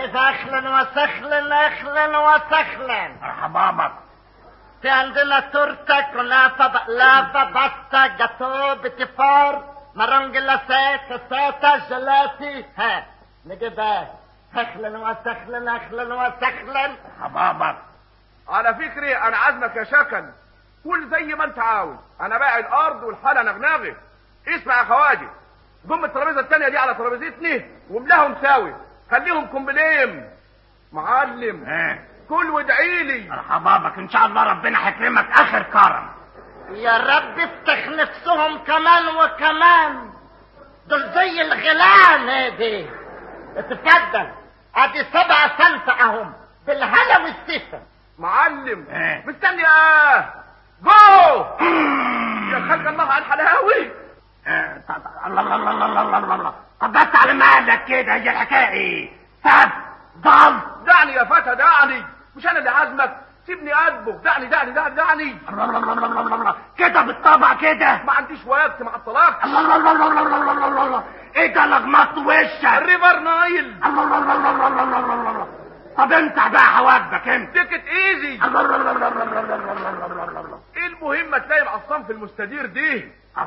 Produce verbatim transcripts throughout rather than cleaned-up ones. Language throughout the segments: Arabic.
كيف اهلا وسهلا اهلا وسهلا. مرحبا بك. في عندنا تورته كنافه بقلافه باستا جاتو بتفار مرون جلاسات كاساتا جلاتي. ها نجيبها. اهلا وسهلا اهلا وسهلا. مرحبا بك. على فكري انا عازمك يا شكل، كل زي ما انت عاوز، انا بايع الارض والحاله نغنغه. اسمع يا خواجه، ضم الترابيزه الثانيه دي على ترابيزتني واملاهم ساوي، خليهم كومبليم. معلم اه. كل وادعي لي. مرحبا بك، ان شاء الله ربنا هيكرمك اخر كرم. يا رب افتح نفسهم كمان وكمان، دول زي الغلام. هادي اتفضل، ادي سبع سنفة اهم بالهلا والسفة. معلم اه. مستني ايه؟ جو يا خلق الله على الحلاوي. اه. الله الله الله الله الله الله الله. طب بس على مالك كده، هي الحكايه ايه؟ سب ضل. دعني يا فتى دعني، مش انا اللي عازمك، سيبني اطبخ. دعني دعني دعني دعني. الله الله الله الله الله الله. كده بالطبع كده. ما عنديش وقت مع الطلاق. الله الله الله الله الله الله الله الله. ايه ده لغمط وشك؟ الريفر نايل. الله الله الله الله الله الله الله الله. طب امسح بقى حواجبك انت. تيكت ايزي. الله الله الله الله الله الله الله الله الله الله. ايه المهم تلاقي مع الصنف المستدير دي.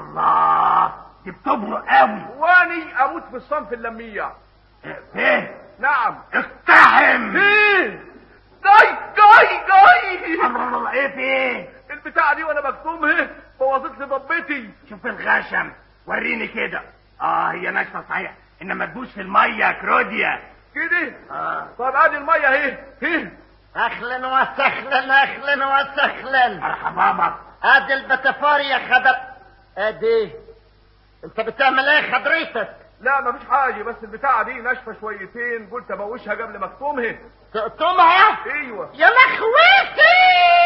الله دي بتبرق قوي. واني اموت في الصنف اللميع. ايه؟ نعم. اقتحم. ايه؟ جاي جاي جاي. الله الله الله. ايه في ايه؟ البتاعة دي وانا بكتمها بوظت لي ضبتي. شوف الغشم، وريني كده. اه هي ناشفه صحيح، انما تبوس في الميه يا كروديا كده. اه. طب ادي الميه اهي اهي. اهلا وسهلا اهلا وسهلا. مرحبا بك. ادي البتفار يا خضر. ادي انت بتعمل ايه خضريتك؟ لا مفيش حاجه، بس البتاعة دي ناشفه شويتين، قلت ابوشها قبل ما اكتمها. تقطمها؟ ايوه. يا مخوتي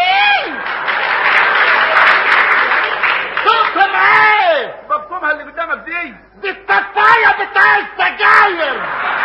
تقطم ايه؟ بكتمها اللي قدامك دي. دي التفاية بتاع السجاير.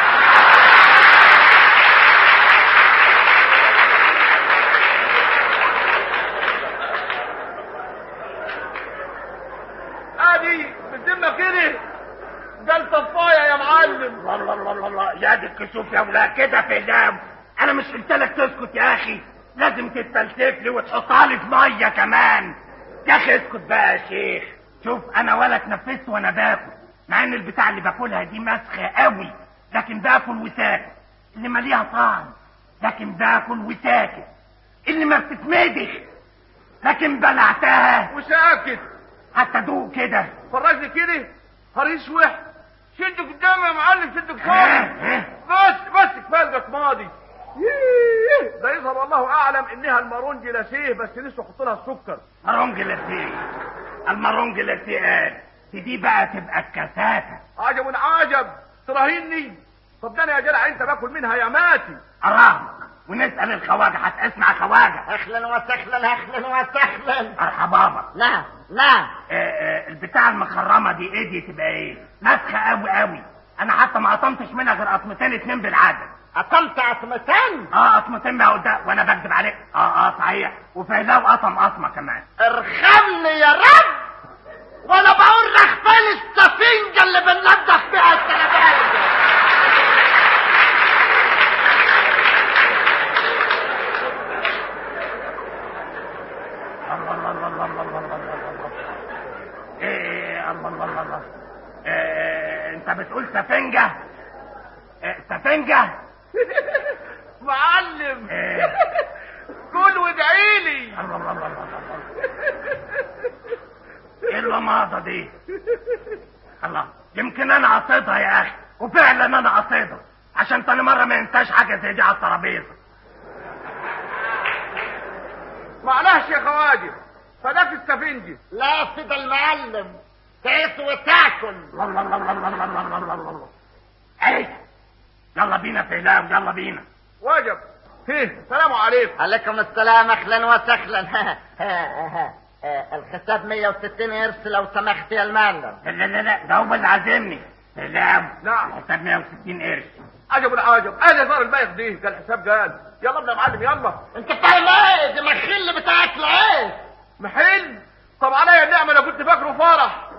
ادي بالذمه كده ده الطفايه يا معلم. الله الله الله الله. يا دي الكسوف يا ولاد كده في اللام. انا مش قلت لك تسكت يا اخي؟ لازم تتفلسف لي وتحطها لي في ميه كمان. يا اخي اسكت بقى يا شيخ. شوف انا ولا اتنفست وانا باكل، مع ان البتاع اللي باكلها دي مسخه قوي، لكن باكل وساكت. اللي ماليها طعم لكن باكل وساكت، اللي ما بتتمدخ لكن بلعتها وساكت. حتى دوق كده. فرجني كده هريش وح. شد قدامي يا معلم، شد قدامي. بس بس كفايه الجت ماضي. ده يظهر والله اعلم انها المارون جلاسيه، بس لسه حط لها السكر. مارون جلاسيه. المارون جلاسيه قال دي بقى تبقى الكاساته. عجب عجب تراهيني. طب ده انا يا جدع انت باكل منها يا ماتي. اراهنك ونسال الخواجه. هتسمع خواجه. اهلا وسهلا اهلا وسهلا. مرحبا بك. نعم نعم. آه آه البتاع المخرمه دي ايه دي؟ تبقى ايه؟ مسخه قوي قوي. انا حتى ما قطمتش منها غير قطمتين اتنين بالعدد. قطمت قطمتين؟ اه قطمتين بقى قدام وانا بكذب عليك. اه اه صحيح. وفهلاو قطم قطمه كمان. ارحمني يا رب، وانا بقول لك فين السفنجه اللي بننضف بيها السلابات. الله الله الله الله الله الله الله. ايه الله الله الله الله. إيه انت بتقول سفنجه؟ إيه سفنجه؟ معلم. إيه؟ كل وادعي لي. الله الله الله الله الله. ايه اللماضه دي؟ الله يمكن انا قصيدها يا اخي، وفعلا انا قصيدها عشان تاني مره ما ينساش حاجه زي دي على الترابيزه. معلش يا خواجه، فداك السفنجي. لا سيد المعلم، تعيش وتاكل. الله الله الله الله الله الله الله الله الله. ايه يلا بينا فهلاو يلا بينا. واجب. هيه السلام عليكم. عليكم السلام اهلا وسهلا. الحساب مية وستين قرش لو سمحت يا المعلم. لا لا لا ده هو اللي عازمني. فهلاو. نعم. الحساب مية وستين قرش. عجب العجب. انا صار البايخ دي ده الحساب قال. يلا ابن يا معلم يلا. انت فاهم ايه؟ دي محل بتاع اكل عيش. محل؟ طب عليا النعمه انا كنت فاكره فرح.